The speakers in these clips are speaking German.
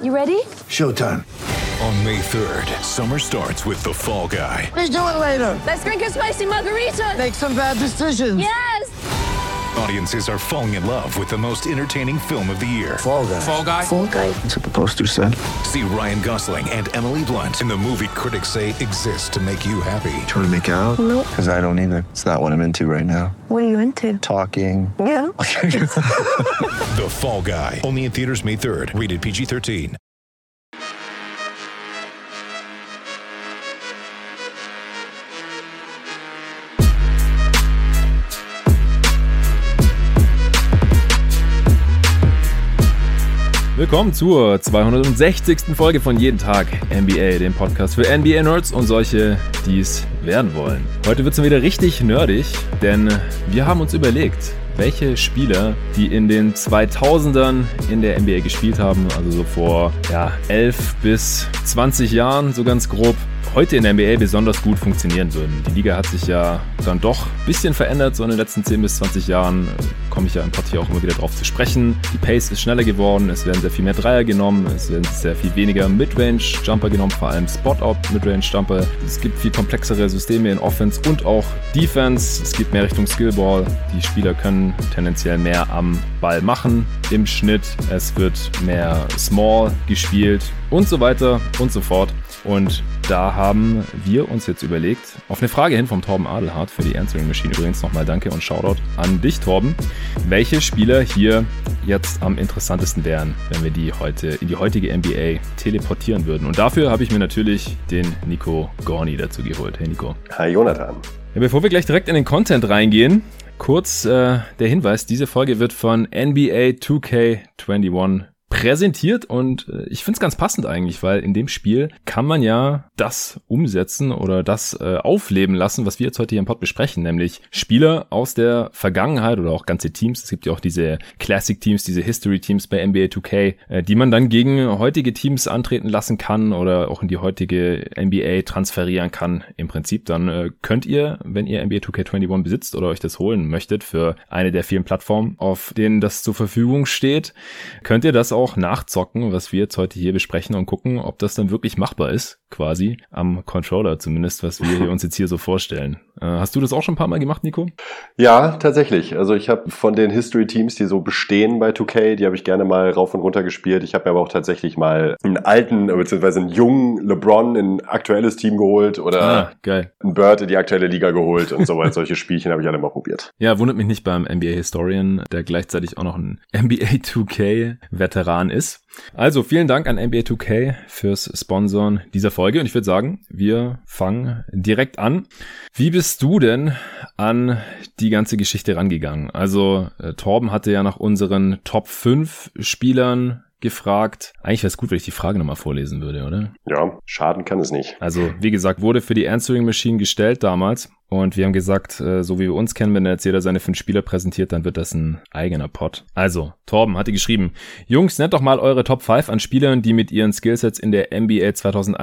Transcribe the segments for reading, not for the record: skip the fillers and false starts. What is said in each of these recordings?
You ready? Showtime. On May 3rd, summer starts with The Fall Guy. Let's do it later. Let's drink a spicy margarita. Make some bad decisions. Yes! Audiences are falling in love with the most entertaining film of the year. Fall Guy. Fall Guy? Fall Guy. That's what the poster said. See Ryan Gosling and Emily Blunt in the movie critics say exists to make you happy. Trying to make it out? Nope. Because I don't either. It's not what I'm into right now. What are you into? Talking. Yeah. The Fall Guy. Only in theaters May 3rd. Rated PG-13. Willkommen zur 260. Folge von Jeden Tag NBA, dem Podcast für NBA-Nerds und solche, die es werden wollen. Heute wird es wieder richtig nerdig, denn wir haben uns überlegt, welche Spieler, die in den 2000ern in der NBA gespielt haben, also so vor 11 bis 20 Jahren, so ganz grob, heute in der NBA besonders gut funktionieren würden. Die Liga hat sich ja dann doch ein bisschen verändert, so in den letzten 10 bis 20 Jahren komme ich ja im Pod hier auch immer wieder drauf zu sprechen. Die Pace ist schneller geworden, es werden sehr viel mehr Dreier genommen, es werden sehr viel weniger Midrange-Jumper genommen, vor allem Spot-Out-Midrange-Jumper. Es gibt viel komplexere Systeme in Offense und auch Defense. Es geht mehr Richtung Skillball. Die Spieler können tendenziell mehr am Ball machen im Schnitt. Es wird mehr Small gespielt und so weiter und so fort. Und da haben wir uns jetzt überlegt, auf eine Frage hin vom Torben Adelhardt für die Answering Machine übrigens nochmal danke und Shoutout an dich, Torben, welche Spieler hier jetzt am interessantesten wären, wenn wir die heute in die heutige NBA teleportieren würden. Und dafür habe ich mir natürlich den Nico Gorni dazu geholt. Hey Nico. Hi Jonathan. Ja, bevor wir gleich direkt in den Content reingehen, kurz der Hinweis, diese Folge wird von NBA 2K21 präsentiert und ich finde es ganz passend eigentlich, weil in dem Spiel kann man ja das umsetzen oder das aufleben lassen, was wir jetzt heute hier im Pod besprechen, nämlich Spieler aus der Vergangenheit oder auch ganze Teams. Es gibt ja auch diese Classic-Teams, diese History-Teams bei NBA 2K, die man dann gegen heutige Teams antreten lassen kann oder auch in die heutige NBA transferieren kann. Im Prinzip dann könnt ihr, wenn ihr NBA 2K21 besitzt oder euch das holen möchtet für eine der vielen Plattformen, auf denen das zur Verfügung steht, könnt ihr das auch nachzocken, was wir jetzt heute hier besprechen und gucken, ob das dann wirklich machbar ist, quasi am Controller zumindest, was wir uns jetzt hier so vorstellen. Hast du das auch schon ein paar Mal gemacht, Nico? Ja, tatsächlich. Also ich habe von den History-Teams, die so bestehen bei 2K, die habe ich gerne mal rauf und runter gespielt. Ich habe mir aber auch tatsächlich mal einen alten, beziehungsweise einen jungen LeBron in ein aktuelles Team geholt oder geil. einen Bird in die aktuelle Liga geholt und so weiter. Solche Spielchen habe ich alle mal probiert. Ja, wundert mich nicht beim NBA Historian, der gleichzeitig auch noch ein NBA 2K-Veteran ist. Also vielen Dank an NBA 2K fürs Sponsoren dieser Folge und ich würde sagen, wir fangen direkt an. Wie bist du denn an die ganze Geschichte rangegangen? Also Torben hatte ja nach unseren Top 5 Spielern gefragt. Eigentlich wäre es gut, wenn ich die Frage nochmal vorlesen würde, oder? Ja, schaden kann es nicht. Also, wie gesagt, wurde für die Answering Machine gestellt damals. Und wir haben gesagt, so wie wir uns kennen, wenn jetzt jeder seine 5 Spieler präsentiert, dann wird das ein eigener Pod. Also, Torben hatte geschrieben, Jungs, nennt doch mal eure Top 5 an Spielern, die mit ihren Skillsets in der NBA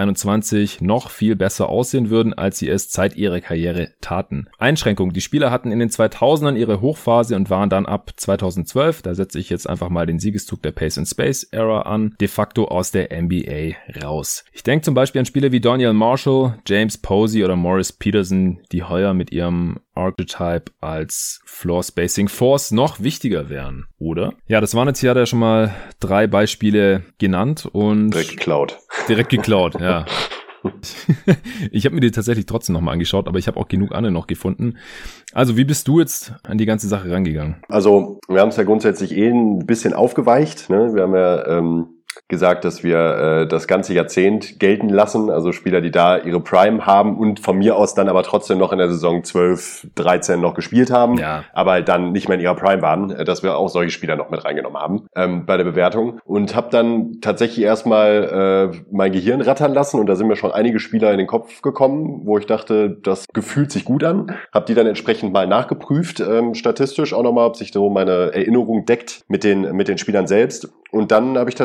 2021 noch viel besser aussehen würden, als sie es Zeit ihrer Karriere taten. Einschränkung, die Spieler hatten in den 2000ern ihre Hochphase und waren dann ab 2012, da setze ich jetzt einfach mal den Siegeszug der Pace and Space Era an, de facto aus der NBA raus. Ich denke zum Beispiel an Spieler wie Donyell Marshall, James Posey oder Morris Peterson, die heuer mit ihrem Archetype als Floor Spacing Force noch wichtiger wären, oder? Ja, das waren jetzt hier, hat er schon mal 3 Beispiele genannt und Direkt geklaut, ja. Ich habe mir die tatsächlich trotzdem nochmal angeschaut, aber ich habe auch genug andere noch gefunden. Also, wie bist du jetzt an die ganze Sache rangegangen? Also, wir haben es ja grundsätzlich ein bisschen aufgeweicht, ne? Wir haben ja gesagt, dass wir das ganze Jahrzehnt gelten lassen, also Spieler, die da ihre Prime haben und von mir aus dann aber trotzdem noch in der Saison 12, 13 noch gespielt haben, aber dann nicht mehr in ihrer Prime waren, dass wir auch solche Spieler noch mit reingenommen haben bei der Bewertung und habe dann tatsächlich erstmal mein Gehirn rattern lassen und da sind mir schon einige Spieler in den Kopf gekommen, wo ich dachte, das gefühlt sich gut an, habe die dann entsprechend mal nachgeprüft, statistisch auch nochmal, ob sich so meine Erinnerung deckt mit den Spielern selbst und dann habe ich tatsächlich mal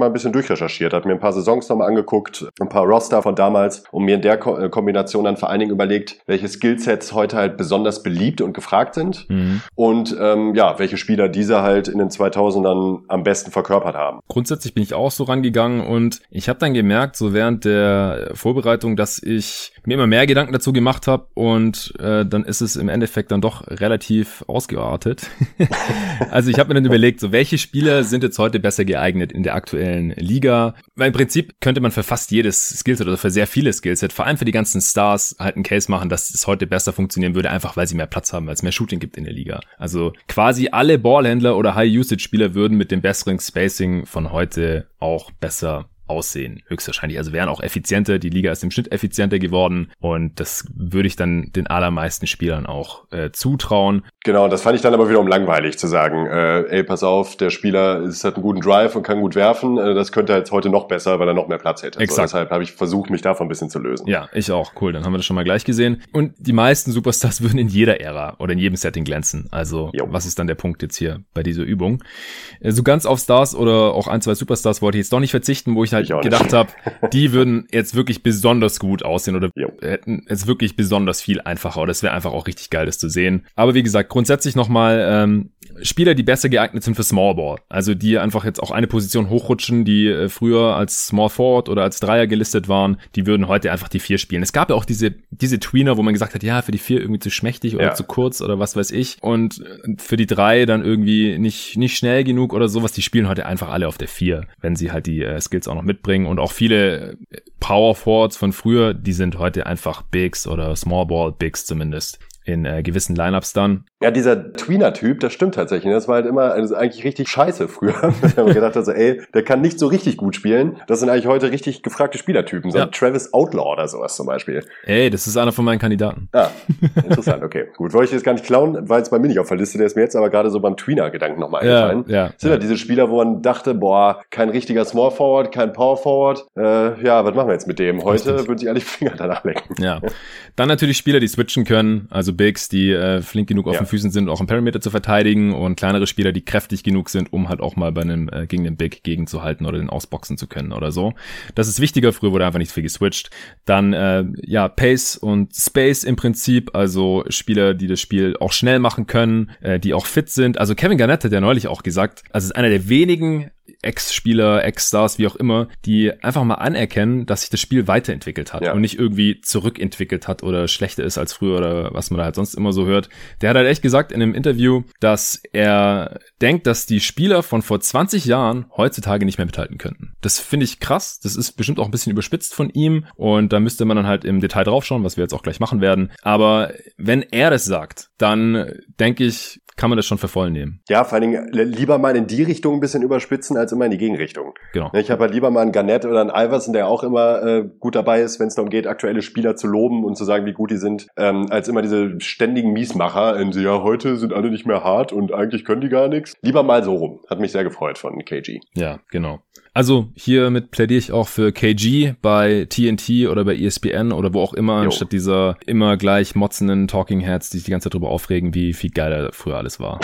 ein bisschen durchrecherchiert, habe mir ein paar Saisons nochmal angeguckt, ein paar Roster von damals und mir in der Kombination dann vor allen Dingen überlegt, welche Skillsets heute halt besonders beliebt und gefragt sind und welche Spieler diese halt in den 2000ern am besten verkörpert haben. Grundsätzlich bin ich auch so rangegangen und ich habe dann gemerkt, so während der Vorbereitung, dass ich mir immer mehr Gedanken dazu gemacht habe und dann ist es im Endeffekt dann doch relativ ausgeartet. Also ich habe mir dann überlegt, so welche Spieler sind jetzt heute besser geeignet in der aktuellen Liga? Weil im Prinzip könnte man für fast jedes Skillset oder für sehr viele Skillset, vor allem für die ganzen Stars, halt einen Case machen, dass es heute besser funktionieren würde, einfach weil sie mehr Platz haben, weil es mehr Shooting gibt in der Liga. Also quasi alle Ballhändler oder High-Usage-Spieler würden mit dem besseren Spacing von heute auch besser aussehen, höchstwahrscheinlich. Also wären auch effizienter. Die Liga ist im Schnitt effizienter geworden und das würde ich dann den allermeisten Spielern auch zutrauen. Genau, das fand ich dann aber wiederum langweilig zu sagen, pass auf, der Spieler hat einen guten Drive und kann gut werfen, das könnte er jetzt heute noch besser, weil er noch mehr Platz hätte. Exakt. So, deshalb habe ich versucht, mich davon ein bisschen zu lösen. Ja, ich auch. Cool, dann haben wir das schon mal gleich gesehen. Und die meisten Superstars würden in jeder Ära oder in jedem Setting glänzen. Also was ist dann der Punkt jetzt hier bei dieser Übung? So ganz auf Stars oder auch ein, zwei Superstars wollte ich jetzt doch nicht verzichten, wo ich halt gedacht habe, die würden jetzt wirklich besonders gut aussehen oder hätten jetzt wirklich besonders viel einfacher. Das wäre einfach auch richtig geil, das zu sehen. Aber wie gesagt, grundsätzlich nochmal Spieler, die besser geeignet sind für Small Ball. Also die einfach jetzt auch eine Position hochrutschen, die früher als Small Forward oder als Dreier gelistet waren, die würden heute einfach die 4 spielen. Es gab ja auch diese Tweener, wo man gesagt hat, ja, für die 4 irgendwie zu schmächtig oder zu kurz oder was weiß ich. Und für die 3 dann irgendwie nicht schnell genug oder sowas. Die spielen heute einfach alle auf der 4, wenn sie halt die Skills auch noch mitbringen. Und auch viele Power Forwards von früher, die sind heute einfach Bigs oder Small Ball Bigs zumindest in gewissen Lineups dann. Ja, dieser Tweener-Typ, das stimmt tatsächlich. Das war halt immer eigentlich richtig scheiße früher. Da haben wir gedacht, also, der kann nicht so richtig gut spielen. Das sind eigentlich heute richtig gefragte Spielertypen. So ein Travis Outlaw oder sowas zum Beispiel. Das ist einer von meinen Kandidaten. Ah, interessant, okay. Gut, wollte ich jetzt gar nicht klauen, war jetzt bei mir nicht auf der Liste. Der ist mir jetzt aber gerade so beim Tweener-Gedanken nochmal eingefallen. Das sind ja diese Spieler, wo man dachte, kein richtiger Small Forward, kein Power Forward. Was machen wir jetzt mit dem? Heute würden sich alle die Finger danach lecken. Ja. Dann natürlich Spieler, die switchen können. Also Bigs, die flink genug auf den Füßen sind, auch im Perimeter zu verteidigen und kleinere Spieler, die kräftig genug sind, um halt auch mal bei einem gegen den Big gegenzuhalten oder den ausboxen zu können oder so. Das ist wichtiger. Früher wurde einfach nicht viel geswitcht. Dann Pace und Space im Prinzip, also Spieler, die das Spiel auch schnell machen können, die auch fit sind. Also Kevin Garnett hat ja neulich auch gesagt, also ist einer der wenigen Ex-Spieler, Ex-Stars, wie auch immer, die einfach mal anerkennen, dass sich das Spiel weiterentwickelt hat und nicht irgendwie zurückentwickelt hat oder schlechter ist als früher oder was man da halt sonst immer so hört. Der hat halt echt gesagt in einem Interview, dass er denkt, dass die Spieler von vor 20 Jahren heutzutage nicht mehr mithalten könnten. Das finde ich krass. Das ist bestimmt auch ein bisschen überspitzt von ihm und da müsste man dann halt im Detail draufschauen, was wir jetzt auch gleich machen werden. Aber wenn er das sagt, dann denke ich, kann man das schon für voll nehmen. Ja, vor allen Dingen lieber mal in die Richtung ein bisschen überspitzen, als immer in die Gegenrichtung. Genau. Ich habe halt lieber mal einen Garnett oder einen Iverson, der auch immer gut dabei ist, wenn es darum geht, aktuelle Spieler zu loben und zu sagen, wie gut die sind, als immer diese ständigen Miesmacher, heute sind alle nicht mehr hart und eigentlich können die gar nichts. Lieber mal so rum. Hat mich sehr gefreut von KG. Ja, genau. Also hiermit plädiere ich auch für KG bei TNT oder bei ESPN oder wo auch immer, anstatt dieser immer gleich motzenden Talking Heads, die sich die ganze Zeit darüber aufregen, wie viel geiler früher alles war.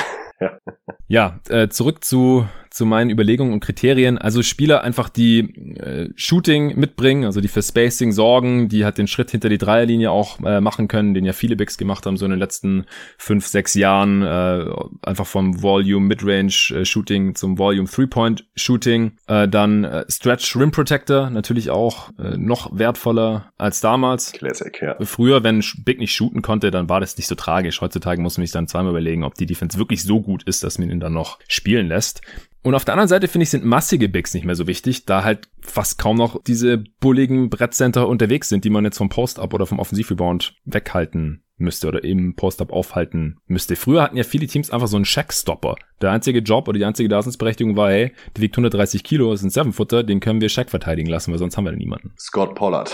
Ja, zurück zu meinen Überlegungen und Kriterien. Also Spieler einfach, die Shooting mitbringen, also die für Spacing sorgen, die halt den Schritt hinter die Dreierlinie auch machen können, den ja viele Bigs gemacht haben, so in den letzten 5-6 Jahren, einfach vom Volume Midrange Shooting zum Volume 3-Point Shooting. Dann Stretch Rim Protector, natürlich auch noch wertvoller als damals. Classic, ja. Früher, wenn Big nicht shooten konnte, dann war das nicht so tragisch. Heutzutage muss man sich dann zweimal überlegen, ob die Defense wirklich so gut ist, dass man ihn dann noch spielen lässt. Und auf der anderen Seite, finde ich, sind massige Bigs nicht mehr so wichtig, da halt fast kaum noch diese bulligen Brettcenter unterwegs sind, die man jetzt vom Post-Up oder vom Offensivrebound weghalten müsste oder eben Post-Up aufhalten müsste. Früher hatten ja viele Teams einfach so einen Shaq-Stopper. Der einzige Job oder die einzige Daseinsberechtigung war, hey, der wiegt 130 Kilo, ist ein 7-Footer, den können wir Shaq verteidigen lassen, weil sonst haben wir da niemanden. Scott Pollard.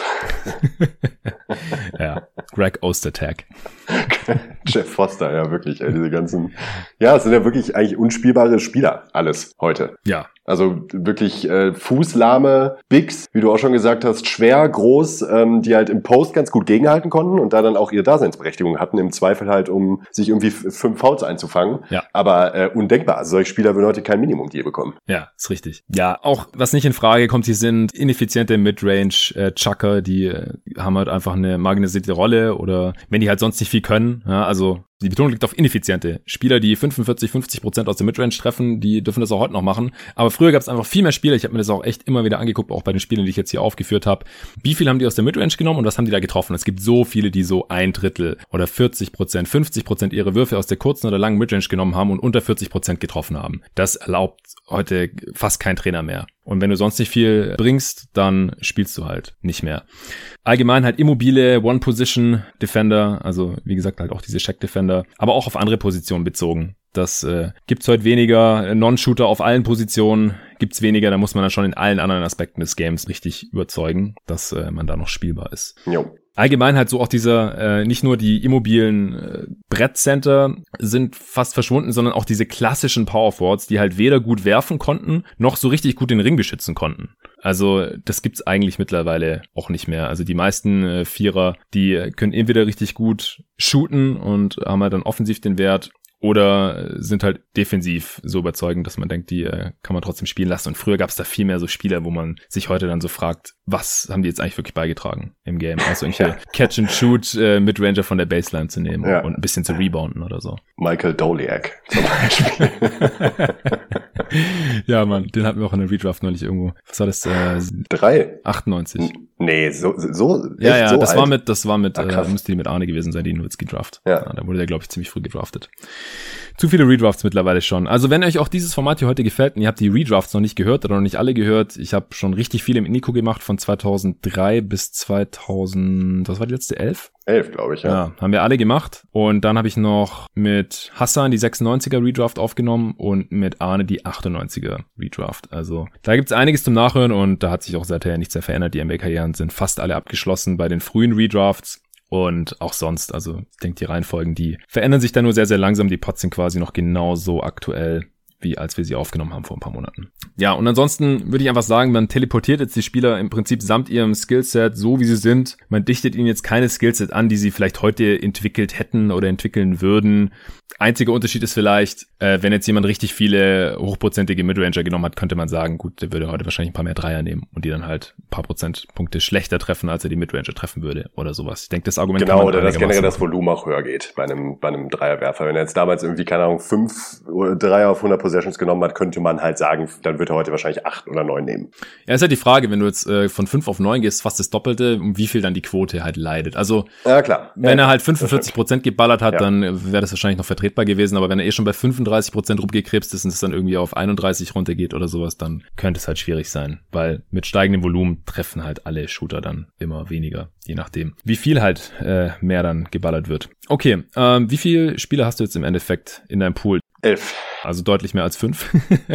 Ja, Greg Ostertag. Jeff Foster, ja wirklich, diese ganzen, es sind ja wirklich eigentlich unspielbare Spieler, alles heute. Ja. Also wirklich fußlahme Bigs, wie du auch schon gesagt hast, schwer, groß, die halt im Post ganz gut gegenhalten konnten und da dann auch ihre Daseinsberechtigung hatten, im Zweifel halt, um sich irgendwie 5 Fouls einzufangen. Ja. Aber und undenkbar. Also solche Spieler würden heute kein Minimum-Deal bekommen. Ja, ist richtig. Ja, auch was nicht in Frage kommt, hier sind ineffiziente Midrange-Chucker, die haben halt einfach eine marginalisierte Rolle oder wenn die halt sonst nicht viel können, ja, also die Betonung liegt auf ineffiziente. Spieler, die 45-50% aus der Midrange treffen, die dürfen das auch heute noch machen. Aber früher gab es einfach viel mehr Spieler. Ich habe mir das auch echt immer wieder angeguckt, auch bei den Spielen, die ich jetzt hier aufgeführt habe. Wie viel haben die aus der Midrange genommen und was haben die da getroffen? Es gibt so viele, die so 1/3 oder 40%, 50% ihre Würfe aus der kurzen oder langen Midrange genommen haben und unter 40% getroffen haben. Das erlaubt heute fast kein Trainer mehr. Und wenn du sonst nicht viel bringst, dann spielst du halt nicht mehr. Allgemein halt immobile One-Position-Defender, also wie gesagt halt auch diese Check-Defender, aber auch auf andere Positionen bezogen. Das gibt's heute weniger. Non-Shooter auf allen Positionen gibt's weniger. Da muss man dann schon in allen anderen Aspekten des Games richtig überzeugen, dass man da noch spielbar ist. Jo. Allgemein halt so auch dieser, nicht nur die immobilen Brettcenter sind fast verschwunden, sondern auch diese klassischen Powerforwards, die halt weder gut werfen konnten, noch so richtig gut den Ring beschützen konnten. Also das gibt's eigentlich mittlerweile auch nicht mehr. Also die meisten Vierer, die können entweder richtig gut shooten und haben halt dann offensiv den Wert, oder sind halt defensiv so überzeugend, dass man denkt, die kann man trotzdem spielen lassen. Und früher gab es da viel mehr so Spieler, wo man sich heute dann so fragt, was haben die jetzt eigentlich wirklich beigetragen im Game? Also irgendwelche Catch-and-Shoot Midranger von der Baseline zu nehmen und ein bisschen zu rebounden oder so. Michael Doliak zum Beispiel. Ja, Mann, den hatten wir auch in der Redraft neulich irgendwo. Was war das? 98. Nee, so ja, so das alt? war mit krass. müsste die mit Arne gewesen sein, die Nowitzki Draft. Ja. Da wurde der, glaube ich, ziemlich früh gedraftet. Zu viele Redrafts mittlerweile schon. Also wenn euch auch dieses Format hier heute gefällt und ihr habt die Redrafts noch nicht gehört oder noch nicht alle gehört, ich habe schon richtig viele mit Nico gemacht von 2003 bis 2000, was war die letzte, 11? 11, glaube ich, ja. Ja, haben wir alle gemacht. Und dann habe ich noch mit Hassan die 96er Redraft aufgenommen und mit Arne die 98er Redraft. Also da gibt's einiges zum Nachhören und da hat sich auch seither nichts mehr verändert. Die NBA-Karrieren sind fast alle abgeschlossen bei den frühen Redrafts. Und auch sonst, also ich denke, die Reihenfolgen, die verändern sich da nur sehr, sehr langsam. Die Pots sind quasi noch genauso aktuell, wie als wir sie aufgenommen haben vor ein paar Monaten. Ja, und ansonsten würde ich einfach sagen, man teleportiert jetzt die Spieler im Prinzip samt ihrem Skillset so, wie sie sind. Man dichtet ihnen jetzt keine Skillset an, die sie vielleicht heute entwickelt hätten oder entwickeln würden. Einziger Unterschied ist vielleicht, wenn jetzt jemand richtig viele hochprozentige Midranger genommen hat, könnte man sagen, gut, der würde heute wahrscheinlich ein paar mehr Dreier nehmen und die dann halt ein paar Prozentpunkte schlechter treffen, als er die Midranger treffen würde oder sowas. Ich denke, das Argument kann man oder dass generell das Volumen auch höher geht bei einem Dreierwerfer. Wenn er jetzt damals irgendwie, keine Ahnung, 5 Dreier auf 100 Possessions genommen hat, könnte man halt sagen, dann wird er heute wahrscheinlich 8 oder 9 nehmen. Ja, ist halt die Frage, wenn du jetzt von 5 auf 9 gehst, fast das Doppelte, um wie viel dann die Quote halt leidet. Also, ja, klar. Wenn er halt 45% geballert hat, dann wäre das wahrscheinlich noch vertretbar gewesen, aber wenn er schon bei 35% rumgekrebst ist und es dann irgendwie auf 31 runtergeht oder sowas, dann könnte es halt schwierig sein, weil mit steigendem Volumen treffen halt alle Shooter dann immer weniger, je nachdem, wie viel halt mehr dann geballert wird. Okay, wie viele Spieler hast du jetzt im Endeffekt in deinem Pool? 11. Also deutlich mehr als 5.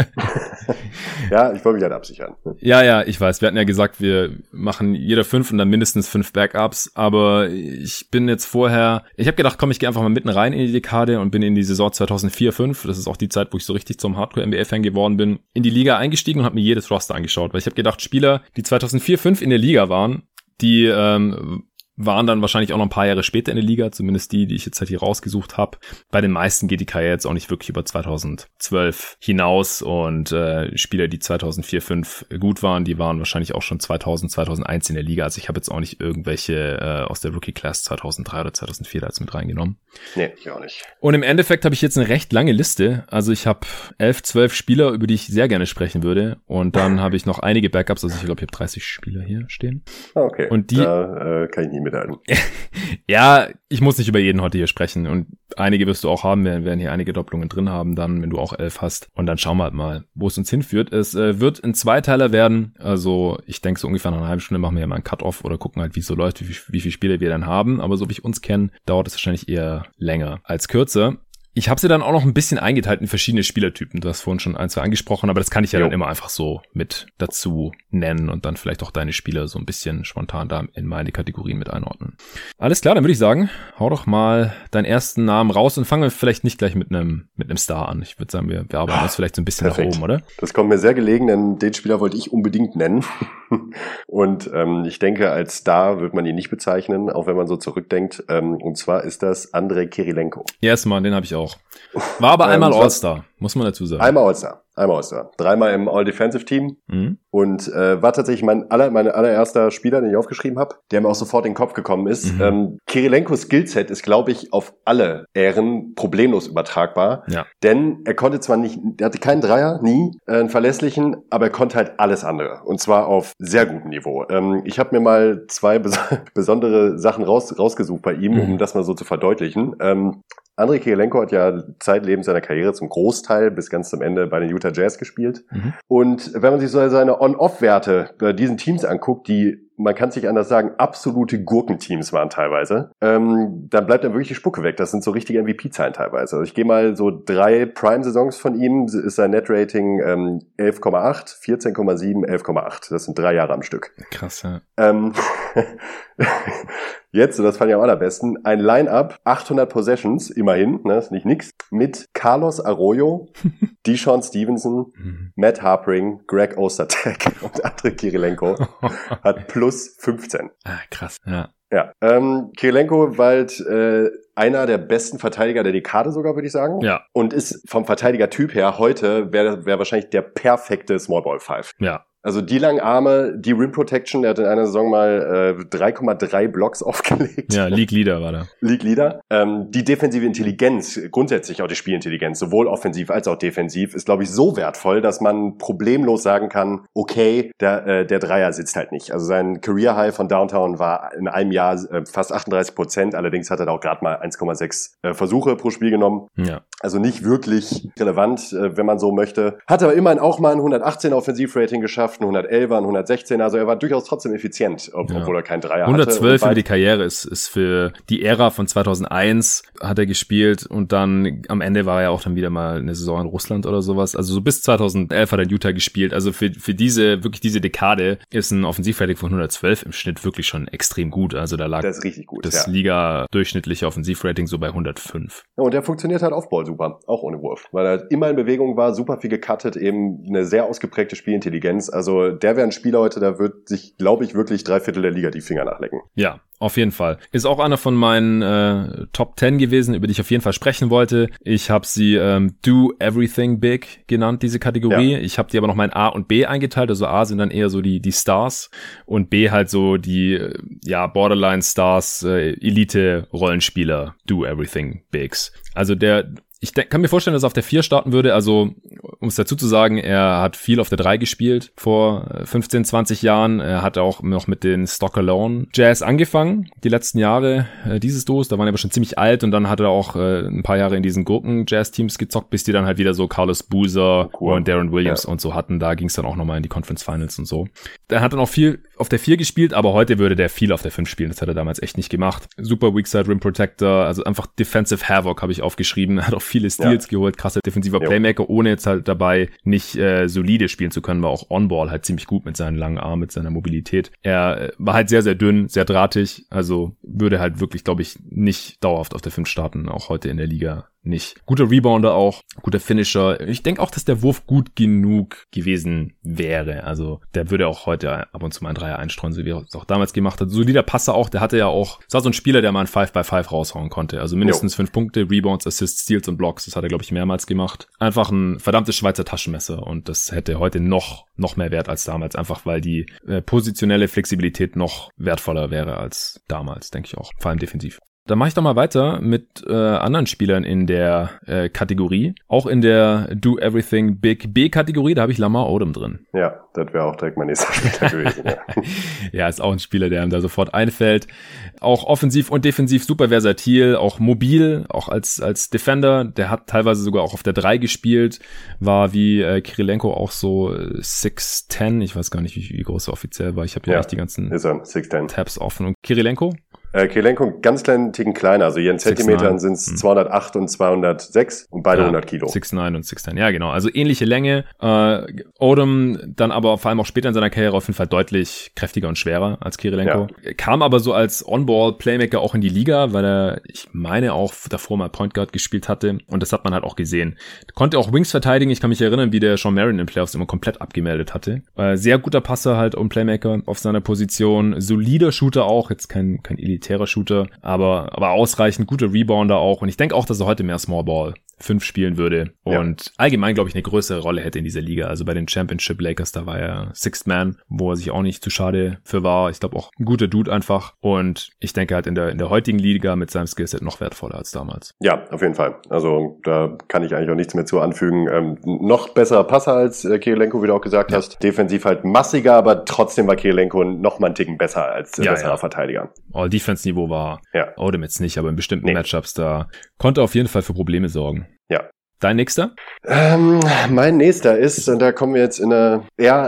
Ja, ich wollte mich halt absichern. Ja, ich weiß. Wir hatten ja gesagt, wir machen jeder 5 und dann mindestens 5 Backups. Aber ich bin jetzt vorher, ich habe gedacht, komm, ich gehe einfach mal mitten rein in die Dekade und bin in die Saison 2004-05. Das ist auch die Zeit, wo ich so richtig zum Hardcore-NBA-Fan geworden bin. In die Liga eingestiegen und habe mir jedes Roster angeschaut. Weil ich habe gedacht, Spieler, die 2004-05 in der Liga waren, die waren dann wahrscheinlich auch noch ein paar Jahre später in der Liga, zumindest die ich jetzt halt hier rausgesucht habe. Bei den meisten geht die Karriere jetzt auch nicht wirklich über 2012 hinaus und Spieler, die 2004-05 gut waren, die waren wahrscheinlich auch schon 2000, 2001 in der Liga. Also ich habe jetzt auch nicht irgendwelche aus der Rookie-Class 2003 oder 2004 da jetzt mit reingenommen. Nee, ich auch nicht. Und im Endeffekt habe ich jetzt eine recht lange Liste. Also ich habe 11, 12 Spieler, über die ich sehr gerne sprechen würde. Und dann habe ich noch einige Backups. Also ich glaube, ich habe 30 Spieler hier stehen. Okay, und die, da kann ich nie mithalten. Ja, ich muss nicht über jeden heute hier sprechen. Und einige wirst du auch haben. Wir werden hier einige Doppelungen drin haben dann, wenn du auch 11 hast. Und dann schauen wir halt mal, wo es uns hinführt. Es wird ein Zweiteiler werden. Also ich denke, so ungefähr nach einer halben Stunde machen wir ja mal einen Cut-Off oder gucken halt, wie es so läuft, wie viele Spiele wir dann haben. Aber so wie ich uns kenne, dauert es wahrscheinlich eher länger als kürzer. Ich habe sie dann auch noch ein bisschen eingeteilt in verschiedene Spielertypen. Du hast vorhin schon ein, zwei angesprochen, aber das kann ich ja dann immer einfach so mit dazu nennen und dann vielleicht auch deine Spieler so ein bisschen spontan da in meine Kategorien mit einordnen. Alles klar, dann würde ich sagen, hau doch mal deinen ersten Namen raus und fangen wir vielleicht nicht gleich mit einem Star an. Ich würde sagen, wir arbeiten uns vielleicht so ein bisschen perfekt. Nach oben, oder? Das kommt mir sehr gelegen, denn den Spieler wollte ich unbedingt nennen. Und ich denke, als Star wird man ihn nicht bezeichnen, auch wenn man so zurückdenkt. Und zwar ist das Andrei Kirilenko. Yes, Mann, den habe ich auch. War aber einmal All-Star. muss man dazu sagen. Einmal All-Star. 3-mal im All-Defensive-Team und war tatsächlich mein allererster Spieler, den ich aufgeschrieben habe, der mir auch sofort in den Kopf gekommen ist. Kirilenkos Skillset ist, glaube ich, auf alle Ähren problemlos übertragbar, denn er konnte zwar nicht, er hatte keinen Dreier, nie, einen verlässlichen, aber er konnte halt alles andere und zwar auf sehr gutem Niveau. Ich habe mir mal 2 besondere Sachen rausgesucht bei ihm, um das mal so zu verdeutlichen. Andrei Kirilenko hat ja zeitlebens seiner Karriere zum Großteil bis ganz zum Ende bei den Utah Jazz gespielt. Und wenn man sich so seine On-Off-Werte bei diesen Teams anguckt, die, man kann es nicht anders sagen, absolute Gurkenteams waren teilweise, dann bleibt dann wirklich die Spucke weg. Das sind so richtige MVP-Zahlen teilweise. Also ich gehe mal so 3 Prime-Saisons von ihm, ist sein Net-Rating 11,8, 14,7, 11,8. Das sind 3 Jahre am Stück. Krass, ja. Jetzt, und das fand ich am allerbesten, ein Line-Up, 800 Possessions, immerhin, ne, ist nicht nix, mit Carlos Arroyo, Deshaun Stevenson, Matt Harpring, Greg Ostertag und Andrei Kirilenko hat plus 15. Ah, krass, ja. Ja, Kirilenko war halt einer der besten Verteidiger der Dekade sogar, würde ich sagen. Ja. Und ist vom Verteidigertyp her heute, wäre wahrscheinlich der perfekte Small Ball 5. Ja. Also die langen Arme, die Rim Protection, der hat in einer Saison mal 3,3 Blocks aufgelegt. Ja, League Leader war da. League Leader. Die defensive Intelligenz, grundsätzlich auch die Spielintelligenz, sowohl offensiv als auch defensiv, ist, glaube ich, so wertvoll, dass man problemlos sagen kann, okay, der Dreier sitzt halt nicht. Also sein Career High von Downtown war in einem Jahr fast 38%, allerdings hat er da auch gerade mal 1,6 Versuche pro Spiel genommen. Ja. Also nicht wirklich relevant, wenn man so möchte. Hat aber immerhin auch mal ein 118er Offensivrating geschafft, ein 111er, ein 116er, also er war durchaus trotzdem effizient, obwohl er keinen Dreier 112 hatte. Für die Karriere ist für die Ära von 2001 hat er gespielt und dann am Ende war er auch dann wieder mal eine Saison in Russland oder sowas. Also so bis 2011 hat er in Utah gespielt. Also für diese Dekade ist ein Offensivrating von 112 im Schnitt wirklich schon extrem gut. Also da lag das ist richtig gut, das Liga-durchschnittliche Offensivrating so bei 105. Ja, und der funktioniert halt Off-Ball super, auch ohne Wurf, weil er immer in Bewegung war, super viel gecuttet, eben eine sehr ausgeprägte Spielintelligenz. Also der wäre ein Spieler heute, da wird sich, glaube ich, wirklich 3/4 der Liga die Finger nachlecken. Ja, auf jeden Fall. Ist auch einer von meinen Top 10 gewesen, über die ich auf jeden Fall sprechen wollte. Ich habe sie Do Everything Big genannt, diese Kategorie. Ja. Ich habe die aber noch mal in A und B eingeteilt. Also A sind dann eher so die Stars und B halt so die Borderline Stars, Elite-Rollenspieler, Do Everything Bigs. Also ich kann mir vorstellen, dass er auf der 4 starten würde. Also, um es dazu zu sagen, er hat viel auf der 3 gespielt vor 15, 20 Jahren. Er hat auch noch mit den Stock Alone Jazz angefangen, die letzten Jahre dieses Duos. Da waren er aber schon ziemlich alt und dann hat er auch ein paar Jahre in diesen Gurken-Jazz-Teams gezockt, bis die dann halt wieder so Carlos Boozer und Darren Williams und so hatten. Da ging es dann auch nochmal in die Conference Finals und so. Er hat dann auch viel auf der 4 gespielt, aber heute würde der viel auf der 5 spielen. Das hat er damals echt nicht gemacht. Super Weakside Rim Protector, also einfach Defensive Havoc habe ich aufgeschrieben. Er hat auch viele Steals geholt, krasser defensiver Playmaker, ohne jetzt halt dabei nicht solide spielen zu können, war auch On-Ball halt ziemlich gut mit seinen langen Armen, mit seiner Mobilität. Er war halt sehr, sehr dünn, sehr drahtig, also würde halt wirklich, glaube ich, nicht dauerhaft auf der 5 starten, auch heute in der Liga nicht. Guter Rebounder auch, guter Finisher. Ich denke auch, dass der Wurf gut genug gewesen wäre. Also der würde auch heute ab und zu mal einen Dreier einstreuen, so wie er es auch damals gemacht hat. Solider Passer auch, der hatte ja auch, es war so ein Spieler, der mal ein 5x5 raushauen konnte. Also mindestens 5 Punkte, Rebounds, Assists, Steals und Blocks. Das hat er, glaube ich, mehrmals gemacht. Einfach ein verdammtes Schweizer Taschenmesser und das hätte heute noch mehr Wert als damals, einfach weil die positionelle Flexibilität noch wertvoller wäre als damals, denke ich auch. Vor allem defensiv. Dann mache ich doch mal weiter mit anderen Spielern in der Kategorie. Auch in der Do Everything Big B-Kategorie, da habe ich Lamar Odom drin. Ja, das wäre auch direkt mein nächster Spieler gewesen. Ja. Ja, ist auch ein Spieler, der ihm da sofort einfällt. Auch offensiv und defensiv super versatil, auch mobil, auch als Defender. Der hat teilweise sogar auch auf der 3 gespielt, war wie Kirilenko auch so 6'10". Ich weiß gar nicht, wie groß er offiziell war. Ich habe hier echt die ganzen Tabs offen. Und Kirilenko? Kirilenko ganz kleinen Ticken kleiner, also hier in Zentimetern sind es 208 und 206 und beide 100 Kilo. 6'9 und 6'10, ja genau, also ähnliche Länge. Odom dann aber vor allem auch später in seiner Karriere auf jeden Fall deutlich kräftiger und schwerer als Kirilenko. Ja. Kam aber so als On-Ball-Playmaker auch in die Liga, weil er, ich meine, auch davor mal Point Guard gespielt hatte und das hat man halt auch gesehen. Konnte auch Wings verteidigen, ich kann mich erinnern, wie der Sean Marion in den Playoffs immer komplett abgemeldet hatte. Sehr guter Passer halt und Playmaker auf seiner Position, solider Shooter auch, jetzt kein elitärer Shooter, aber ausreichend, guter Rebounder auch und ich denke auch, dass er heute mehr Small Ball 5 spielen würde und allgemein, glaube ich, eine größere Rolle hätte in dieser Liga. Also bei den Championship Lakers, da war er Sixth Man, wo er sich auch nicht zu schade für war. Ich glaube auch ein guter Dude einfach. Und ich denke halt in der heutigen Liga mit seinem Skillset noch wertvoller als damals. Ja, auf jeden Fall. Also da kann ich eigentlich auch nichts mehr zu anfügen. Noch besserer Passer als Kirilenko, wie du auch gesagt hast. Defensiv halt massiger, aber trotzdem war Kirilenko noch mal einen Ticken besser als besserer Verteidiger. All-Defense-Niveau war Odom jetzt nicht, aber in bestimmten Matchups da konnte auf jeden Fall für Probleme sorgen. Ja. Dein nächster? Mein nächster ist, und da kommen wir jetzt in eine,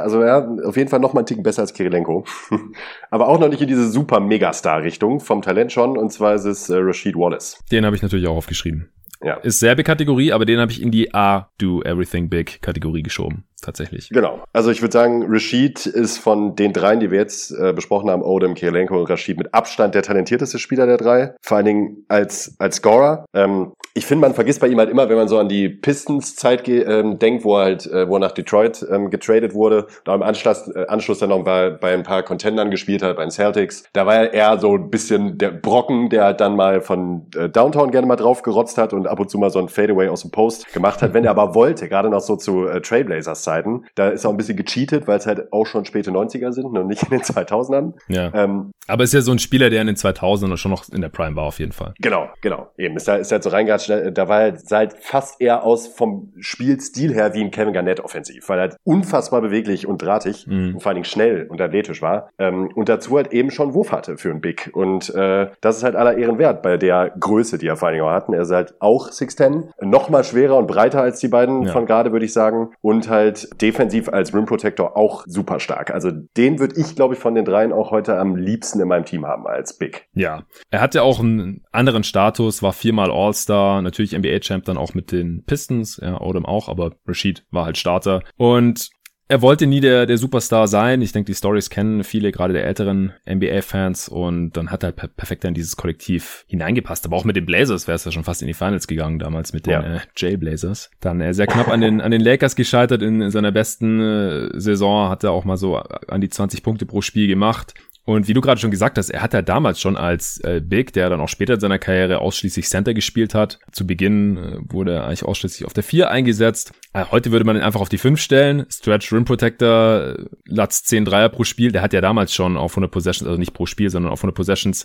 auf jeden Fall noch mal einen Ticken besser als Kirilenko. Aber auch noch nicht in diese super Megastar-Richtung, vom Talent schon, und zwar ist es Rasheed Wallace. Den habe ich natürlich auch aufgeschrieben. Ja. Ist selbe Kategorie, aber den habe ich in die Do Everything Big Kategorie geschoben. Tatsächlich. Genau. Also ich würde sagen, Rasheed ist von den dreien, die wir jetzt besprochen haben, Odom, Kirilenko und Rasheed, mit Abstand der talentierteste Spieler der drei. Vor allen Dingen als Scorer. Ich finde, man vergisst bei ihm halt immer, wenn man so an die Pistons-Zeit denkt, wo er nach Detroit getradet wurde, da im Anschluss dann noch bei ein paar Contendern gespielt hat, bei den Celtics. Da war er eher so ein bisschen der Brocken, der halt dann mal von Downtown gerne mal drauf gerotzt hat und ab und zu mal so ein Fadeaway aus dem Post gemacht hat. Wenn er aber wollte, gerade noch so zu Trailblazers Zeiten, da ist er auch ein bisschen gecheatet, weil es halt auch schon späte 90er sind und nicht in den 2000ern. Ja. Aber ist ja so ein Spieler, der in den 2000ern schon noch in der Prime war auf jeden Fall. Genau. Eben, ist halt so reingehatscht. Da war er halt fast eher vom Spielstil her wie ein Kevin Garnett offensiv, weil er halt unfassbar beweglich und drahtig und vor allen Dingen schnell und athletisch war und dazu halt eben schon Wurf hatte für einen Big. Und das ist halt aller Ehren wert bei der Größe, die er vor allen Dingen auch hatten. Er ist halt auch 6'10", noch mal schwerer und breiter als die beiden von gerade, würde ich sagen. Und halt defensiv als Rim Protector auch super stark. Also den würde ich, glaube ich, von den dreien auch heute am liebsten in meinem Team haben als Big. Ja, er hat ja auch einen anderen Status, war 4-mal All-Star, natürlich NBA-Champ dann auch mit den Pistons, ja, Odom auch, aber Rasheed war halt Starter. Und er wollte nie der Superstar sein. Ich denke, die Stories kennen viele, gerade der älteren NBA-Fans. Und dann hat er halt perfekt in dieses Kollektiv hineingepasst. Aber auch mit den Blazers wäre es ja schon fast in die Finals gegangen, damals mit den Jay-Blazers. Dann sehr knapp an den Lakers gescheitert in seiner besten Saison. Hat er auch mal so an die 20 Punkte pro Spiel gemacht. Und wie du gerade schon gesagt hast, er hat ja damals schon als Big, der dann auch später in seiner Karriere ausschließlich Center gespielt hat. Zu Beginn wurde er eigentlich ausschließlich auf der 4 eingesetzt. Heute würde man ihn einfach auf die 5 stellen. Stretch Rim Protector, Latz 10 Dreier pro Spiel. Der hat ja damals schon auf 100 Possessions, also nicht pro Spiel, sondern auf 100 Possessions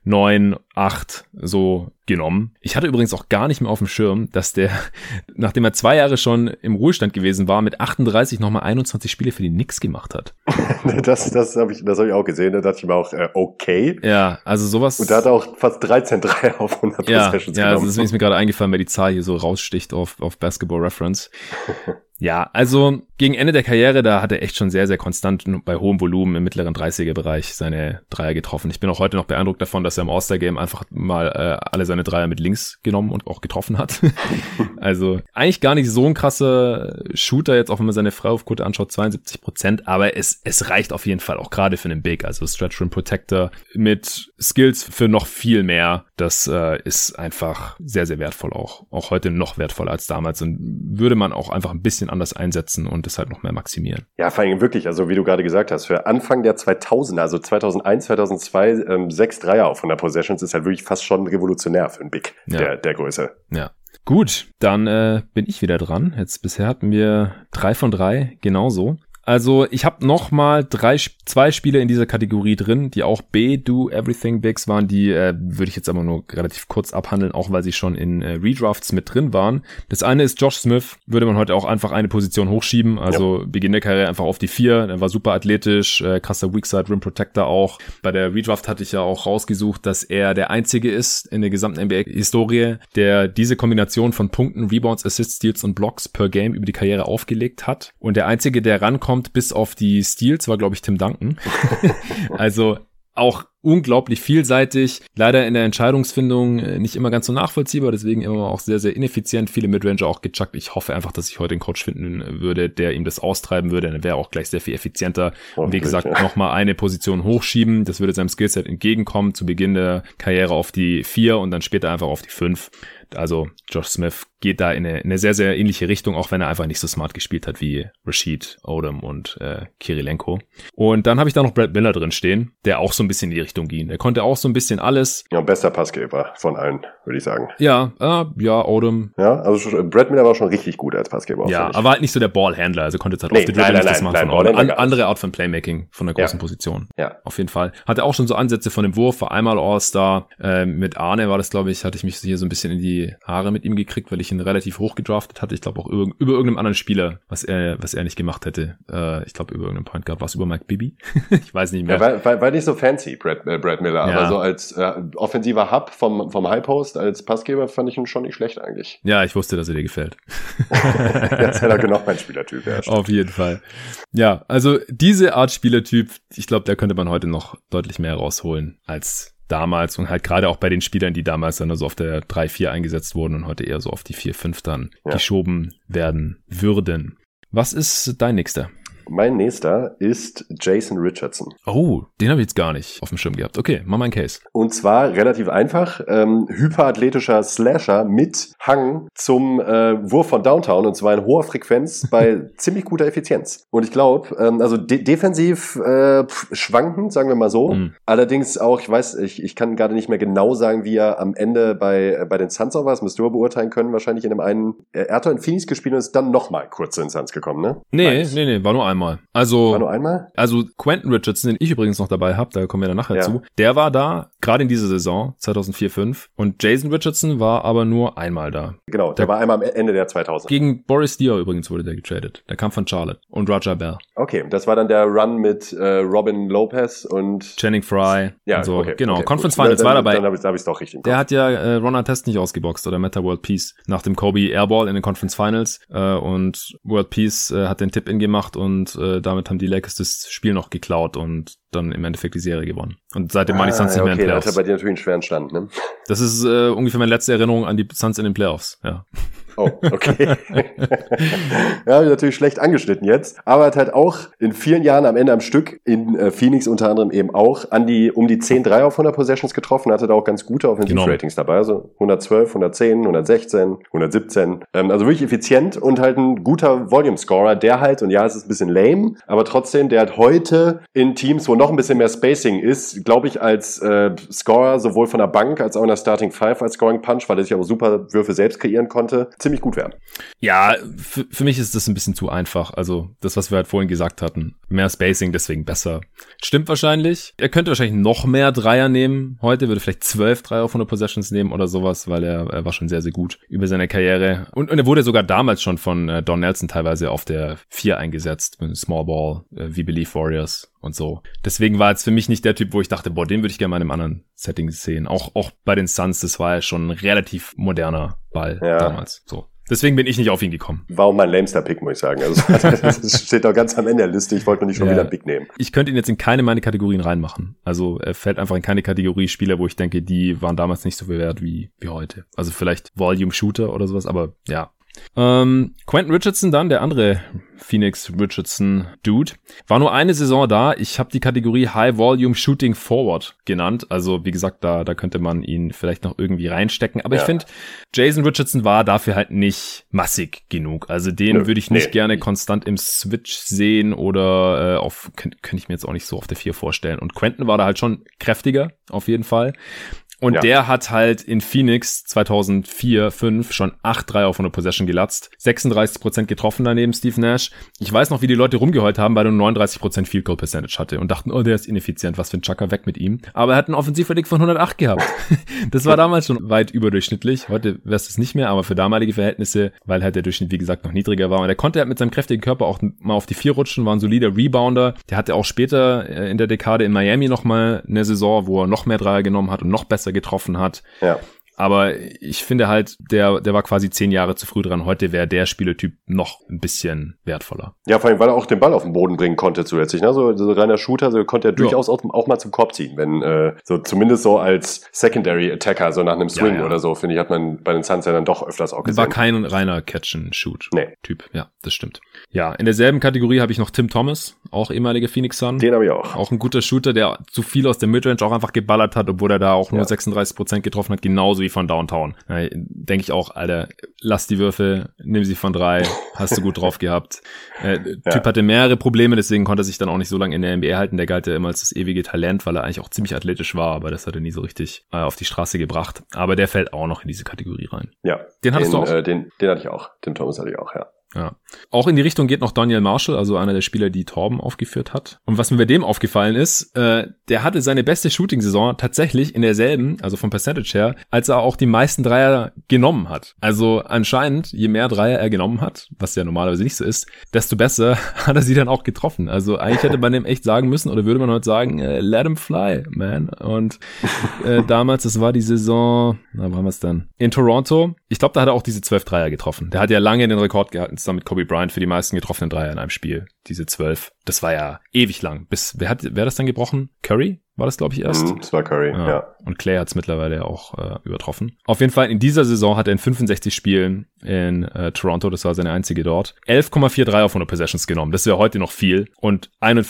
9, 8 so genommen. Ich hatte übrigens auch gar nicht mehr auf dem Schirm, dass der, nachdem er 2 Jahre schon im Ruhestand gewesen war, mit 38 nochmal 21 Spiele für die Knicks gemacht hat. Das habe ich auch gesehen. Da dachte ich mir auch, okay. Ja, also sowas. Und da hat er auch fast 13 Dreier auf 100 Possessions genommen. Ja, das ist mir gerade eingefallen, weil die Zahl hier so raussticht auf Basketball Reference. Ja, also gegen Ende der Karriere, da hat er echt schon sehr, sehr konstant bei hohem Volumen im mittleren 30er-Bereich seine Dreier getroffen. Ich bin auch heute noch beeindruckt davon, dass er im All-Star-Game einfach mal alle seine Dreier mit links genommen und auch getroffen hat. Also eigentlich gar nicht so ein krasser Shooter, jetzt auch wenn man seine Freiwurfquote anschaut, 72%, aber es reicht auf jeden Fall auch gerade für einen Big, also Stretch Rim Protector mit Skills für noch viel mehr. Das ist einfach sehr, sehr wertvoll auch heute noch wertvoller als damals und würde man auch einfach ein bisschen anders einsetzen und es halt noch mehr maximieren. Ja, vor allem wirklich, also wie du gerade gesagt hast, für Anfang der 2000er, also 2001, 2002, 6 Dreier auf 100 Possessions ist halt wirklich fast schon revolutionär für einen Big der Größe. Ja. Gut, dann bin ich wieder dran. Jetzt bisher hatten wir 3 von 3, genauso. Also ich habe nochmal 2 Spiele in dieser Kategorie drin, die auch Do Everything Bigs waren. Die würde ich jetzt aber nur relativ kurz abhandeln, auch weil sie schon in Redrafts mit drin waren. Das eine ist Josh Smith, würde man heute auch einfach eine Position hochschieben. Also Beginn der Karriere einfach auf die 4. Er war super athletisch, krasser Weakside Rim Protector auch. Bei der Redraft hatte ich ja auch rausgesucht, dass er der Einzige ist in der gesamten NBA-Historie, der diese Kombination von Punkten, Rebounds, Assists, Steals und Blocks per Game über die Karriere aufgelegt hat. Und der Einzige, der rankommt, bis auf die Steals, war, glaube ich, Tim Duncan. Also auch unglaublich vielseitig, leider in der Entscheidungsfindung nicht immer ganz so nachvollziehbar, deswegen immer auch sehr, sehr ineffizient, viele Midranger auch gechuckt. Ich hoffe einfach, dass ich heute einen Coach finden würde, der ihm das austreiben würde, dann wäre er auch gleich sehr viel effizienter. Und wie gesagt, nochmal eine Position hochschieben, das würde seinem Skillset entgegenkommen, zu Beginn der Karriere auf die 4 und dann später einfach auf die 5. Also Josh Smith geht da in eine sehr, sehr ähnliche Richtung, auch wenn er einfach nicht so smart gespielt hat wie Rasheed, Odom und Kirilenko. Und dann habe ich da noch Brad Miller drin stehen, der auch so ein bisschen in die Richtung ging. Der konnte auch so ein bisschen alles. Ja, bester Passgeber von allen, würde ich sagen. Ja, Odom. Ja, also Brad Miller war schon richtig gut als Passgeber. Ja, aber halt nicht so der Ballhändler, also konnte jetzt halt Nee, auf die Dribble nicht das machen. Andere Art von Playmaking von der großen Position. Ja. Auf jeden Fall. Hatte auch schon so Ansätze von dem Wurf, war einmal All-Star. Mit Arne war das, glaube ich, hatte ich mich hier so ein bisschen in die Haare mit ihm gekriegt, weil ich ihn relativ hoch gedraftet hatte. Ich glaube auch über irgendeinem anderen Spieler, was er nicht gemacht hätte. Ich glaube über irgendeinen Point Guard. War es über Mike Bibby? Ich weiß nicht mehr. Ja, war nicht so fancy, Brad Miller. Ja. Aber so als offensiver Hub vom High Post, als Passgeber fand ich ihn schon nicht schlecht eigentlich. Ja, ich wusste, dass er dir gefällt. Das ist ja genau mein Spielertyp. Ja, auf jeden Fall. Ja, also diese Art Spielertyp, ich glaube, da könnte man heute noch deutlich mehr rausholen als damals und halt gerade auch bei den Spielern, die damals dann so auf der 3-4 eingesetzt wurden und heute eher so auf die 4-5 dann geschoben werden würden. Was ist dein nächster? Mein nächster ist Jason Richardson. Oh, den habe ich jetzt gar nicht auf dem Schirm gehabt. Okay, mach mal einen Case. Und zwar relativ einfach, hyperathletischer Slasher mit Hang zum Wurf von Downtown und zwar in hoher Frequenz bei ziemlich guter Effizienz. Und ich glaube, also defensiv schwankend, sagen wir mal so. Allerdings auch, ich kann gerade nicht mehr genau sagen, wie er am Ende bei den Suns auch war. Das müsst ihr beurteilen können, wahrscheinlich in einem einen. Er hat doch in Phoenix gespielt und ist dann nochmal kurz zu den Suns gekommen, ne? Nee, war nur einmal. War nur einmal? Also Quentin Richardson, den ich übrigens noch dabei habe, da kommen wir dann nachher zu, der war da, gerade in dieser Saison, 2004-05. Und Jason Richardson war aber nur einmal da. Genau, der war einmal am Ende der 2000. Gegen Boris Diaw übrigens wurde der getradet. Der kam von Charlotte. Und Raja Bell. Okay, das war dann der Run mit Robin Lopez und Channing Frye. Ja, und so. Okay, genau. Okay, Conference Finals war dabei. Dann hab ich's doch richtig im Kopf. Der hat ja Ron Artest nicht ausgeboxt oder Meta World Peace nach dem Kobe Airball in den Conference Finals. Und World Peace hat den Tip-In gemacht und damit haben die Lakers das Spiel noch geklaut und dann im Endeffekt die Serie gewonnen. Und seitdem waren die Suns nicht mehr in den Playoffs. Das hat bei dir natürlich einen schweren Stand, ne? Das ist ungefähr meine letzte Erinnerung an die Suns in den Playoffs, ja. Oh, okay. Ja, natürlich schlecht angeschnitten jetzt. Aber hat halt auch in vielen Jahren am Ende am Stück, in Phoenix unter anderem eben auch, um die 10 Dreier auf 100 Possessions getroffen, hatte da auch ganz gute Offensiv-Ratings dabei. Also 112, 110, 116, 117. Also wirklich effizient und halt ein guter Volume-Scorer, der halt, und ja, es ist ein bisschen lame, aber trotzdem, der halt heute in Teams, wo noch ein bisschen mehr Spacing ist, glaube ich, als Scorer sowohl von der Bank als auch in der Starting Five als Scoring Punch, weil er sich aber super Würfe selbst kreieren konnte, ziemlich gut werden. Ja, für mich ist das ein bisschen zu einfach. Also das, was wir halt vorhin gesagt hatten. Mehr Spacing, deswegen besser. Stimmt wahrscheinlich. Er könnte wahrscheinlich noch mehr Dreier nehmen. Heute würde vielleicht 12 Dreier auf 100 Possessions nehmen oder sowas, weil er war schon sehr, sehr gut über seine Karriere. Und er wurde sogar damals schon von Don Nelson teilweise auf der 4 eingesetzt. Mit Small Ball, We Believe Warriors und so. Deswegen war jetzt für mich nicht der Typ, wo ich dachte, boah, den würde ich gerne mal in einem anderen Setting sehen. Auch bei den Suns, das war ja schon ein relativ moderner Ball damals. So. Deswegen bin ich nicht auf ihn gekommen. War auch mein lamester Pick, muss ich sagen. Also das steht doch ganz am Ende der Liste. Ich wollte nur nicht schon wieder einen Pick nehmen. Ich könnte ihn jetzt in keine meiner Kategorien reinmachen. Also er fällt einfach in keine Kategorie Spieler, wo ich denke, die waren damals nicht so viel wert wie heute. Also vielleicht Volume Shooter oder sowas, aber ja. Quentin Richardson dann, der andere Phoenix Richardson Dude, war nur eine Saison da. Ich habe die Kategorie High Volume Shooting Forward genannt. Also wie gesagt, da könnte man ihn vielleicht noch irgendwie reinstecken. Aber ich finde, Jason Richardson war dafür halt nicht massig genug. Also den würde ich nicht gerne konstant im Switch sehen oder könnte ich mir jetzt auch nicht so auf der 4 vorstellen. Und Quentin war da halt schon kräftiger, auf jeden Fall. Und der hat halt in Phoenix 2004-05 schon 8 Dreier auf 100 Possession gelatzt. 36% getroffen daneben Steve Nash. Ich weiß noch, wie die Leute rumgeheult haben, weil er nur 39% Field Goal Percentage hatte und dachten, oh, der ist ineffizient, was für ein Chucker, weg mit ihm. Aber er hat einen Offensivrating von 108 gehabt. Das war damals schon weit überdurchschnittlich. Heute wäre es nicht mehr, aber für damalige Verhältnisse, weil halt der Durchschnitt, wie gesagt, noch niedriger war. Und er konnte halt mit seinem kräftigen Körper auch mal auf die 4 rutschen, war ein solider Rebounder. Der hatte auch später in der Dekade in Miami nochmal eine Saison, wo er noch mehr Dreier genommen hat und noch besser getroffen hat. Ja. Aber ich finde halt, der war quasi 10 Jahre zu früh dran. Heute wäre der Spielertyp noch ein bisschen wertvoller. Ja, vor allem, weil er auch den Ball auf den Boden bringen konnte zusätzlich. Ne? So reiner Shooter, so konnte er durchaus auch mal zum Korb ziehen. Wenn so zumindest so als Secondary Attacker, so nach einem Swing oder so, finde ich, hat man bei den Suns ja dann doch öfters auch gesehen. War kein reiner Catch-and-Shoot-Typ. Ja, das stimmt. Ja, in derselben Kategorie habe ich noch Tim Thomas, auch ehemaliger Phoenix Sun. Den habe ich auch. Auch ein guter Shooter, der zu viel aus der Midrange auch einfach geballert hat, obwohl er da auch nur 36% getroffen hat, genauso wie von Downtown. Denke ich auch, Alter, lass die Würfe, nimm sie von 3, hast du gut drauf gehabt. Typ hatte mehrere Probleme, deswegen konnte er sich dann auch nicht so lange in der NBA halten. Der galt ja immer als das ewige Talent, weil er eigentlich auch ziemlich athletisch war, aber das hat er nie so richtig auf die Straße gebracht. Aber der fällt auch noch in diese Kategorie rein. Ja. Den hattest du auch? Den hatte ich auch. Tim Thomas hatte ich auch, ja. Ja. Auch in die Richtung geht noch Donyell Marshall, also einer der Spieler, die Torben aufgeführt hat. Und was mir bei dem aufgefallen ist, der hatte seine beste Shooting-Saison tatsächlich in derselben, also vom Percentage her, als er auch die meisten Dreier genommen hat. Also anscheinend, je mehr Dreier er genommen hat, was ja normalerweise nicht so ist, desto besser hat er sie dann auch getroffen. Also eigentlich hätte man dem echt sagen müssen, oder würde man heute sagen, let him fly, man. Und damals, das war die Saison, wo haben wir es dann? In Toronto. Ich glaube, da hat er auch diese 12 Dreier getroffen. Der hat ja lange den Rekord gehalten, zusammen mit Kobe Bryant für die meisten getroffenen Dreier in einem Spiel. Diese 12. Das war ja ewig lang. Wer hat das dann gebrochen? Curry? War das, glaube ich, erst? Das war Curry, ja. Und Clay hat es mittlerweile auch übertroffen. Auf jeden Fall in dieser Saison hat er in 65 Spielen in Toronto, das war seine einzige dort, 11,4 Dreier auf 100 Possessions genommen. Das wäre heute noch viel. Und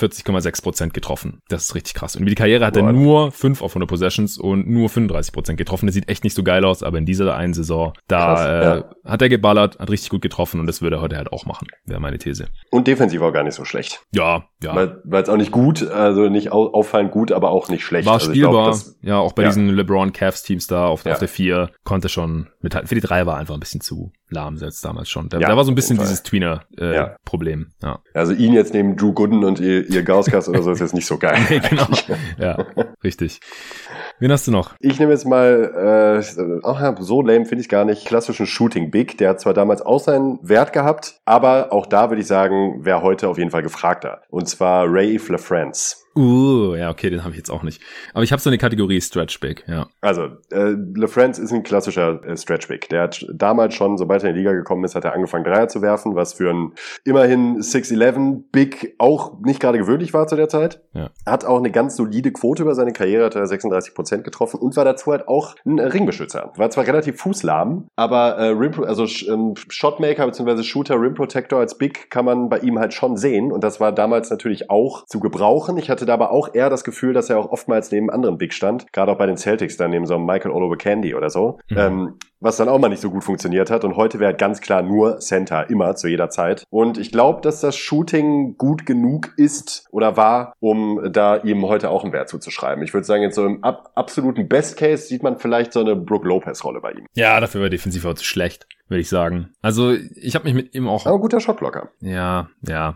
41,6% getroffen. Das ist richtig krass. Und über die Karriere hat er nur 5 auf 100 Possessions und nur 35% getroffen. Das sieht echt nicht so geil aus, aber in dieser einen Saison, da hat er geballert, hat richtig gut getroffen und das würde er heute halt auch machen, wäre meine These. Und defensiv auch gar nicht so schlecht. Ja. Weil es auch nicht gut, also nicht auffallend gut, aber auch nicht schlecht. War also spielbar, auch bei diesen LeBron-Cavs-Teams da auf der 4 konnte schon mithalten. Für die 3 war einfach ein bisschen zu lahm selbst damals schon. Da war so ein bisschen dieses Tweener-Problem. Ja. Also ihn jetzt neben Drew Gooden und ihr Gauskas oder so ist jetzt nicht so geil. Nee, genau. Ja, richtig. Wen hast du noch? Ich nehme jetzt mal, so lame finde ich gar nicht, klassischen Shooting Big. Der hat zwar damals auch seinen Wert gehabt, aber auch da würde ich sagen, wäre heute auf jeden Fall gefragter. Und zwar Raef LaFrance. Ja, okay, den habe ich jetzt auch nicht. Aber ich habe so eine Kategorie Stretch Big, ja. Also, LaFrance ist ein klassischer Stretch Big. Der hat damals schon, sobald er in die Liga gekommen ist, hat er angefangen Dreier zu werfen, was für ein immerhin 6'11 Big auch nicht gerade gewöhnlich war zu der Zeit. Ja. Hat auch eine ganz solide Quote über seine Karriere, hat er 36% getroffen und war dazu halt auch ein Ringbeschützer. War zwar relativ fußlahm, aber Shotmaker bzw. Shooter, Rim Protector als Big kann man bei ihm halt schon sehen und das war damals natürlich auch zu gebrauchen. Ich hatte da aber auch eher das Gefühl, dass er auch oftmals neben anderen Big stand, gerade auch bei den Celtics, dann neben so einem Michael Olowokandi oder so, was dann auch mal nicht so gut funktioniert hat und heute wäre halt ganz klar nur Center, immer, zu jeder Zeit und ich glaube, dass das Shooting gut genug ist oder war, um da ihm heute auch einen Wert zuzuschreiben. Ich würde sagen, jetzt so im absoluten Best Case sieht man vielleicht so eine Brook Lopez-Rolle bei ihm. Ja, dafür war defensiv auch zu schlecht, würde ich sagen. Also, ich habe mich mit ihm auch... Aber ein guter Shotblocker. Ja.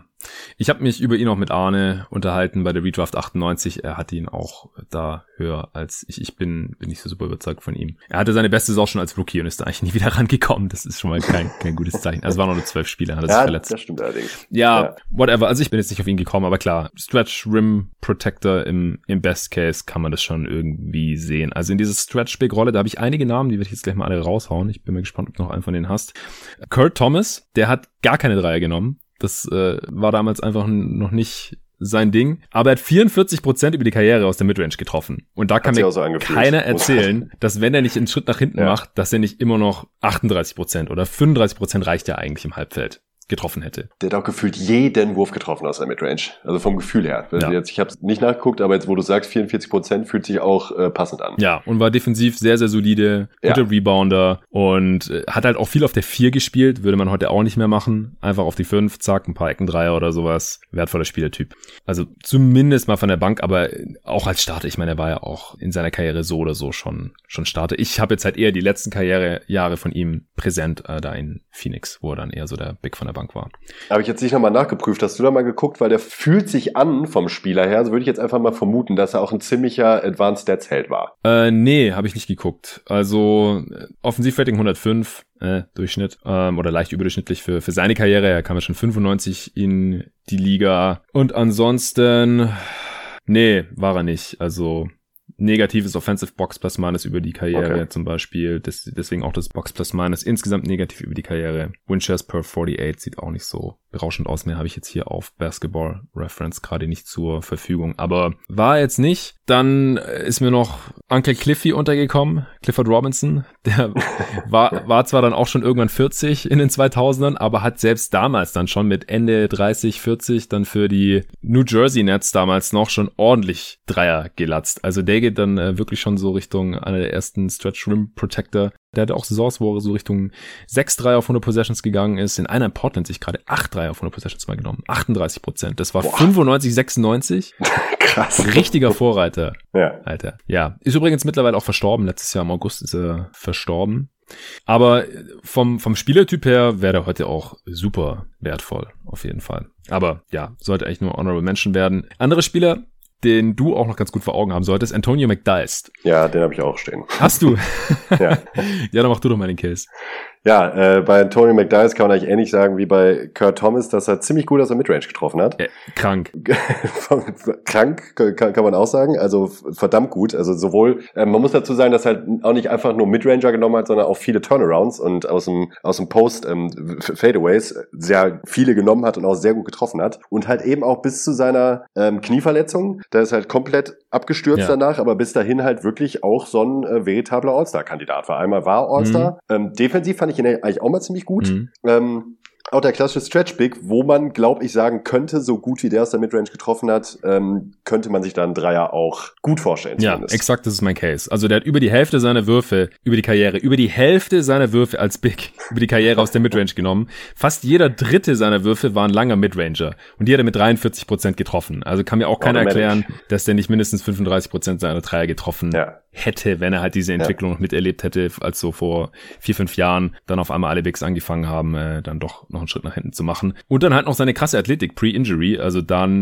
Ich habe mich über ihn auch mit Arne unterhalten bei der Redraft 98. Er hat ihn auch da höher als ich. Ich bin nicht so super überzeugt von ihm. Er hatte seine beste Saison schon als Rookie und ist da eigentlich nie wieder rangekommen. Das ist schon mal kein gutes Zeichen. Also es waren noch nur 12 Spiele, hat er sich verletzt. Das stimmt allerdings. Ja, whatever. Also ich bin jetzt nicht auf ihn gekommen, aber klar, Stretch Rim Protector im Best Case kann man das schon irgendwie sehen. Also in dieser Stretch Big Rolle, da habe ich einige Namen, die werde ich jetzt gleich mal alle raushauen. Ich bin mal gespannt, ob du noch einen von denen hast. Kurt Thomas, der hat gar keine Dreier genommen. Das war damals einfach noch nicht sein Ding. Aber er hat 44% über die Karriere aus der Midrange getroffen. Und da kann mir keiner erzählen, dass wenn er nicht einen Schritt nach hinten macht, dass er nicht immer noch 38% oder 35% reicht ja eigentlich im Halbfeld getroffen hätte. Der hat auch gefühlt jeden Wurf getroffen aus der Midrange. Also vom Gefühl her. Jetzt, ich habe es nicht nachgeguckt, aber jetzt, wo du sagst, 44% fühlt sich auch passend an. Ja, und war defensiv sehr, sehr solide, guter Rebounder und hat halt auch viel auf der 4 gespielt, würde man heute auch nicht mehr machen. Einfach auf die 5, zack, ein paar Eckendreier oder sowas. Wertvoller Spielertyp. Also zumindest mal von der Bank, aber auch als Starter. Ich meine, er war ja auch in seiner Karriere so oder so schon Starter. Ich habe jetzt halt eher die letzten Karrierejahre von ihm präsent, da in Phoenix, wo er dann eher so der Big von der Bank war. Habe ich jetzt nicht nochmal nachgeprüft. Hast du da mal geguckt? Weil der fühlt sich an vom Spieler her, so würde ich jetzt einfach mal vermuten, dass er auch ein ziemlicher Advanced Stats Held war. Nee, habe ich nicht geguckt. Also Offensivrating 105 Durchschnitt oder leicht überdurchschnittlich für seine Karriere. Er kam ja schon 95 in die Liga. Und ansonsten, nee, war er nicht. Also negatives Offensive Box Plus Minus über die Karriere zum Beispiel. Deswegen auch das Box Plus Minus insgesamt negativ über die Karriere. Win-Shares per 48 sieht auch nicht so berauschend aus. Mehr habe ich jetzt hier auf Basketball Reference gerade nicht zur Verfügung. Aber war jetzt nicht. Dann ist mir noch Uncle Cliffy untergekommen, Clifford Robinson. Der war zwar dann auch schon irgendwann 40 in den 2000ern, aber hat selbst damals dann schon mit Ende 30, 40 dann für die New Jersey Nets damals noch schon ordentlich Dreier gelatzt. Also der geht dann wirklich schon so Richtung einer der ersten Stretch Rim Protector. Der hatte auch Saisons, wo er so Richtung 6 Dreier auf 100 Possessions gegangen ist. In einer in Portland sich gerade 8 Dreier auf 100 Possessions mal genommen. 38%. Das war 95, 96. Krass. Richtiger Vorreiter. Ja. Alter. Ja. Ist übrigens mittlerweile auch verstorben. Letztes Jahr im August ist er verstorben. Aber vom Spielertyp her wäre der heute auch super wertvoll. Auf jeden Fall. Aber ja, sollte eigentlich nur Honorable Mention werden. Andere Spieler, den du auch noch ganz gut vor Augen haben solltest, Antonio McDyess. Ja, den habe ich auch stehen. Hast du? Ja. Ja, dann mach du doch mal den Case. Ja, bei Antonio McDyess kann man eigentlich ähnlich sagen wie bei Kurt Thomas, dass er ziemlich gut aus der Midrange getroffen hat. Krank. Krank, kann man auch sagen. Also verdammt gut. Also sowohl, man muss dazu sagen, dass er halt auch nicht einfach nur Midranger genommen hat, sondern auch viele Turnarounds und aus dem Post Fadeaways sehr viele genommen hat und auch sehr gut getroffen hat. Und halt eben auch bis zu seiner Knieverletzung, da ist halt komplett abgestürzt danach, aber bis dahin halt wirklich auch so ein veritabler All-Star-Kandidat war. Einmal war All-Star. Defensiv fand ich ihn eigentlich auch mal ziemlich gut. Auch der klassische Stretch-Big, wo man, glaube ich, sagen könnte, so gut wie der aus der Midrange getroffen hat, könnte man sich da einen Dreier auch gut vorstellen. Ja, zumindest. Exakt, das ist mein Case. Also der hat über die Hälfte seiner Würfe, über die Hälfte seiner Würfe als Big, über die Karriere aus der Midrange genommen. Fast jeder dritte seiner Würfe war ein langer Midranger. Und die hat er mit 43% getroffen. Also kann mir auch keiner erklären, dass der nicht mindestens 35% seiner Dreier getroffen hätte, wenn er halt diese Entwicklung noch miterlebt hätte, als so vor 4-5 Jahren dann auf einmal alle Bigs angefangen haben, dann doch noch einen Schritt nach hinten zu machen. Und dann halt noch seine krasse Athletik, Pre-Injury, also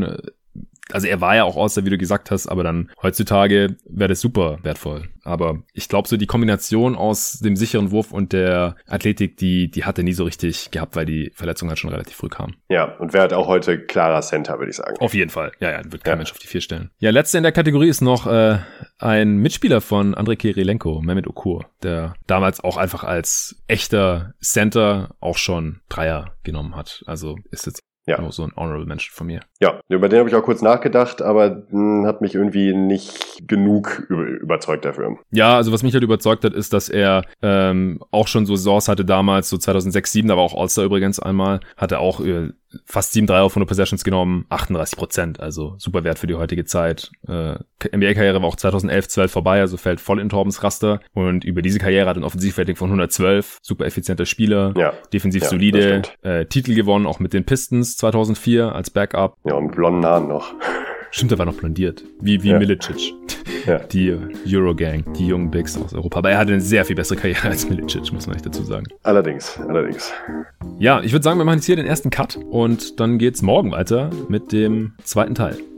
er war ja auch All-Star, wie du gesagt hast, aber dann heutzutage wäre das super wertvoll. Aber ich glaube, so die Kombination aus dem sicheren Wurf und der Athletik, die hat er nie so richtig gehabt, weil die Verletzung halt schon relativ früh kam. Ja, und wäre halt auch heute klarer Center, würde ich sagen. Auf jeden Fall. Ja, wird kein Mensch auf die 4 stellen. Ja, letzter in der Kategorie ist noch ein Mitspieler von Andrei Kirilenko, Mehmet Okur, der damals auch einfach als echter Center auch schon Dreier genommen hat. Also ist jetzt nur so ein Honorable Mention von mir. Ja, über den habe ich auch kurz nachgedacht, aber hat mich irgendwie nicht genug überzeugt dafür. Ja, also was mich halt überzeugt hat, ist, dass er auch schon so Saisons hatte damals, so 2006, 2007, da war auch All-Star übrigens einmal, hatte auch fast 7 Dreier auf 100 Possessions genommen, 38%, also super Wert für die heutige Zeit. NBA-Karriere war auch 2011, 12 vorbei, also fällt voll in Torbens Raster und über diese Karriere hat ein Offensivrating von 112, super effizienter Spieler, defensiv solide, Titel gewonnen, auch mit den Pistons 2004 als Backup. Ja, und mit blonden Haaren noch. Stimmt, er war noch blondiert, wie Milicic. Ja. Die Eurogang, die jungen Bigs aus Europa. Aber er hatte eine sehr viel bessere Karriere als Milicic, muss man echt dazu sagen. Allerdings. Ja, ich würde sagen, wir machen jetzt hier den ersten Cut und dann geht's morgen weiter mit dem zweiten Teil.